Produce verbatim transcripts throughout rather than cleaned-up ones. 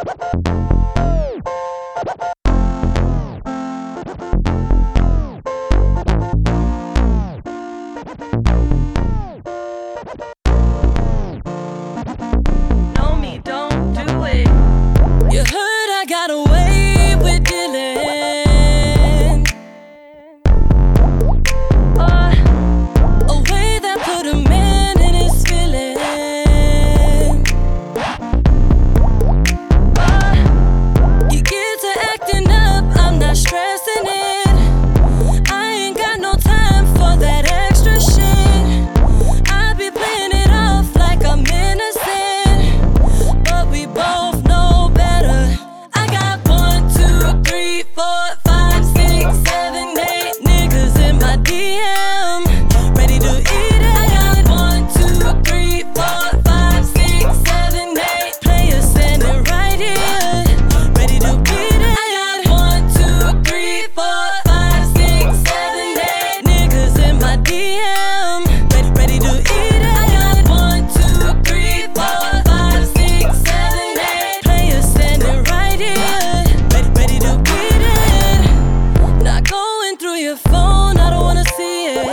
Know me, don't do it. You heard I got away with dealing. Uh, a way that put a man in his feeling. Uh, you get to acting up, I'm not stressing it. I ain't got no time for that extra shit. I be playing it off like I'm innocent, but we both know better. I got one, two, three, four, five, six, seven, eight niggas in my D M, ready to eat it. I got one, two, three, four, five, six, seven, eight players standing right here, ready to beat it. I got one, two, three, four, five, six, seven, eight niggas in my D M, ready, ready to eat it. I got one, two, three, four, five, six, seven, eight players standing right here, ready, ready to beat it. Not going through your phone, I don't wanna see it.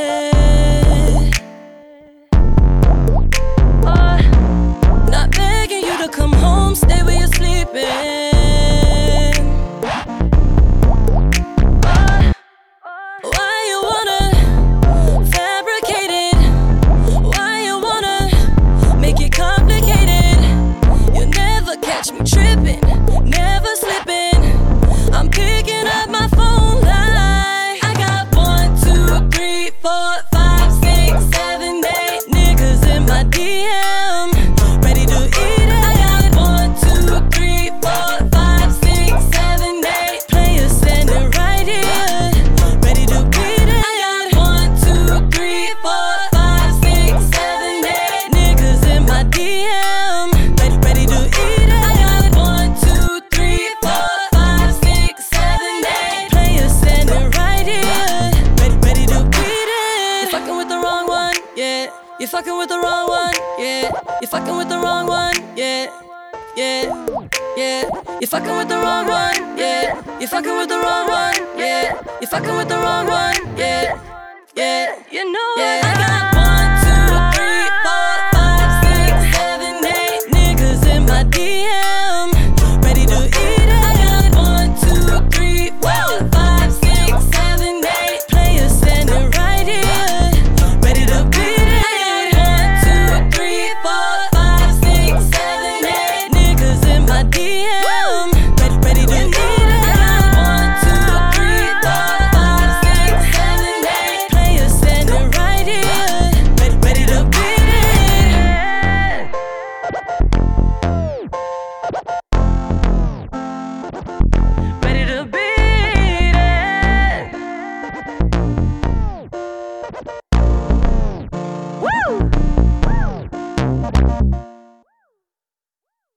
Uh, not begging you to come home, stay where you're sleeping. Uh, why you wanna fabricate it? Why you wanna make it complicated? You'll never catch me tripping, never slipping. I'm picking up my phone like I got one, two, three, four, five, six, seven, eight niggas in my D M, ready to eat it. I got one, two, three, four, five, six, seven, eight players standing right here, ready to beat it. I got one, two, three, four, five, six, seven, eight niggas in my D M, ready, ready to eat it. I got one, two, three, four, five, six, seven, eight players standing right here, ready, ready to beat it. You're fucking with the wrong one, yeah. You're fucking with the wrong one, yeah. You're fucking with the wrong one, yeah. Yeah, yeah. You're fucking with the wrong one, yeah. You're fucking with the wrong one, yeah. You're fucking with the wrong one, yeah. Yeah, you know it. I got one, two, three, four, five, six, seven, eight niggas in my D M, ready to eat it. I got one, two, three, four, five, six, seven, eight players standing right here, ready to beat it. I got one, two, three, four, five, six, seven, eight niggas in my D M, ready, ready to eat it. I got one, two, three, four, five, six, seven, eight players standing right here, ready, ready to beat it. Ready to beat it.